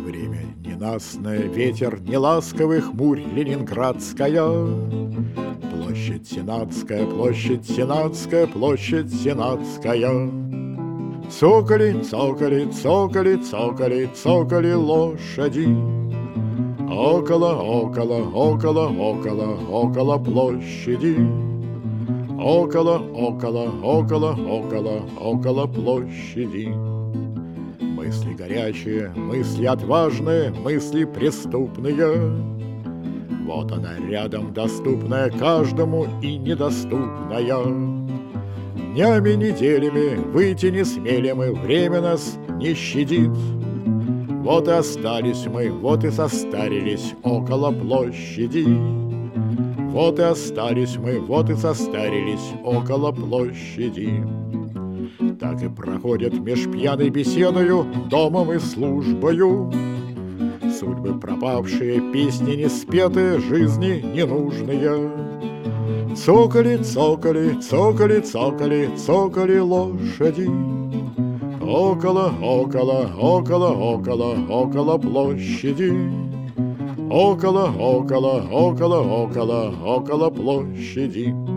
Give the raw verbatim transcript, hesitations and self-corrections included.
Время ненастное, ветер неласковый, хмурь ленинградская. Площадь Сенатская, площадь Сенатская, площадь Сенатская. Цокали, цокали, цокали, цокали, цокали лошади. Около, около, около, около, около площади. Около, около, около, около, около площади. Мысли горячие, мысли отважные, мысли преступные. Вот она рядом, доступная каждому и недоступная. Днями, неделями выйти не смели мы, время нас не щадит. Вот и остались мы, вот и состарились около площади. Вот и остались мы, вот и состарились около площади. Так и проходят меж пьяной беседою, домом и службою. Судьбы пропавшие, песни не спетые, жизни ненужные. Цокали, цокали, цокали, цокали, цокали лошади. Около, около, около, около, около площади. Около, около, около, около, около площади.